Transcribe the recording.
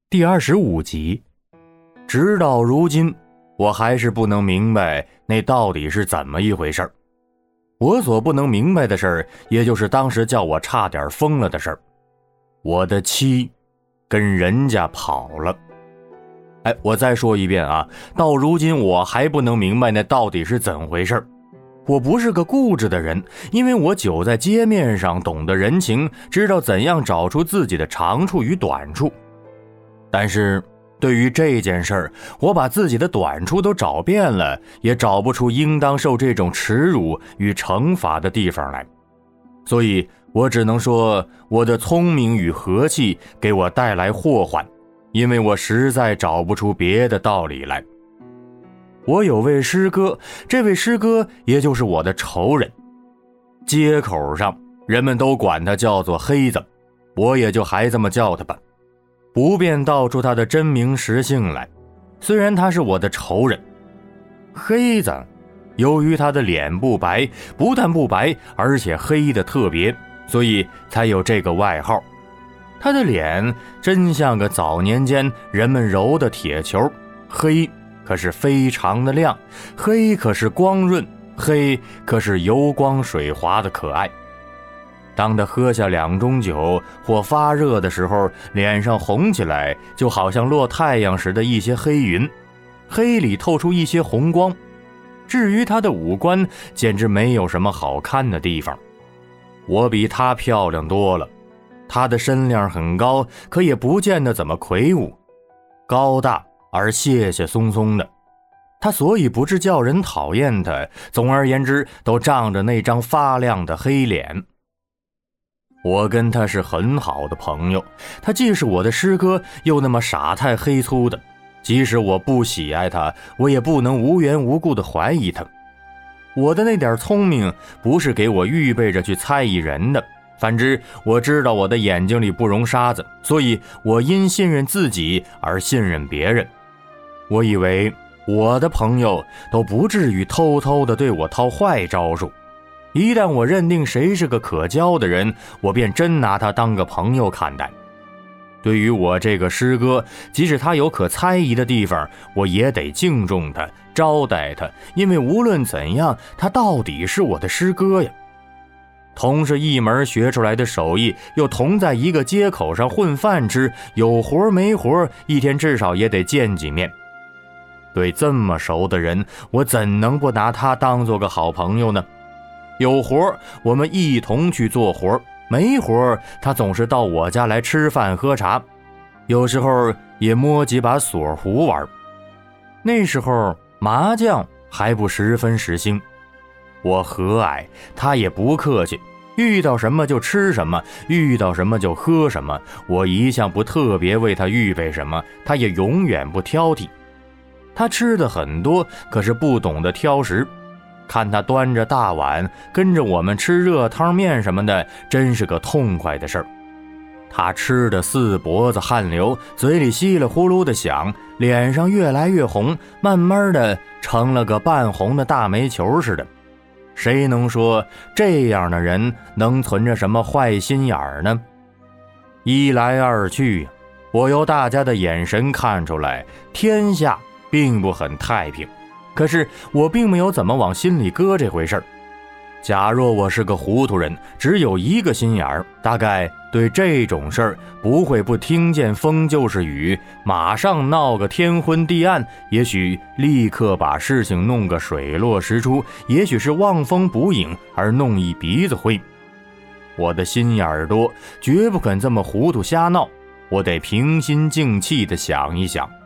第25集。直到如今，我还是不能明白那到底是怎么一回事儿。我所不能明白的事儿，也就是当时叫我差点疯了的事儿。我的妻跟人家跑了。我再说一遍啊，到如今我还不能明白那到底是怎回事儿。我不是个固执的人，因为我久在街面上，懂得人情，知道怎样找出自己的长处与短处。但是对于这件事儿，我把自己的短处都找遍了，也找不出应当受这种耻辱与惩罚的地方来。所以我只能说，我的聪明与和气给我带来祸患，因为我实在找不出别的道理来。我有位师哥，这位师哥也就是我的仇人，街口上人们都管他叫做黑子，我也就还这么叫他吧，不便道出他的真名实姓来。虽然他是我的仇人，黑子由于他的脸不白，不但不白，而且黑的特别，所以才有这个外号。他的脸真像个早年间人们揉的铁球，黑可是非常的亮，黑可是光润，黑可是油光水滑的可爱。当他喝下2盅酒或发热的时候，脸上红起来，就好像落太阳时的一些黑云，黑里透出一些红光。至于他的五官，简直没有什么好看的地方。我比他漂亮多了，他的身量很高，可也不见得怎么魁梧，高大而谢谢松松的。他所以不是叫人讨厌他，总而言之，都仗着那张发亮的黑脸。我跟他是很好的朋友，他既是我的师哥，又那么傻太黑粗的，即使我不喜爱他，我也不能无缘无故的怀疑他。我的那点聪明不是给我预备着去猜疑人的，反之我知道我的眼睛里不容沙子，所以我因信任自己而信任别人。我以为我的朋友都不至于偷偷的对我掏坏招数，一旦我认定谁是个可交的人，我便真拿他当个朋友看待。对于我这个师哥，即使他有可猜疑的地方，我也得敬重他，招待他，因为无论怎样，他到底是我的师哥呀。同是一门学出来的手艺，又同在一个街口上混饭吃，有活没活，一天至少也得见几面。对这么熟的人，我怎能不拿他当做个好朋友呢？有活我们一同去做活，没活他总是到我家来吃饭喝茶，有时候也摸几把锁胡玩。那时候麻将还不十分时兴，我和蔼，他也不客气，遇到什么就吃什么，遇到什么就喝什么，我一向不特别为他预备什么，他也永远不挑剔。他吃的很多，可是不懂得挑食，看他端着大碗跟着我们吃热汤面什么的，真是个痛快的事儿。他吃的四脖子汗流，嘴里稀里呼噜的响，脸上越来越红，慢慢的成了个半红的大煤球似的。谁能说这样的人能存着什么坏心眼儿呢？一来二去，我由大家的眼神看出来，天下并不很太平，可是我并没有怎么往心里搁这回事儿。假若我是个糊涂人，只有一个心眼儿，大概对这种事儿不会不听见风就是雨，马上闹个天昏地暗，也许立刻把事情弄个水落石出，也许是望风捕影而弄一鼻子灰。我的心眼儿多，绝不肯这么糊涂瞎闹，我得平心静气地想一想。